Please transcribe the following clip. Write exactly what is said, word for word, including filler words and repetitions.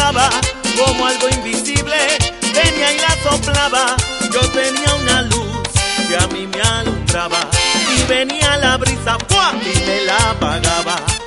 pasaba como algo invisible, venía y la soplaba. Yo tenía una luz que a mí me alumbraba, y venía la brisa ¡pua! Y me la apagaba.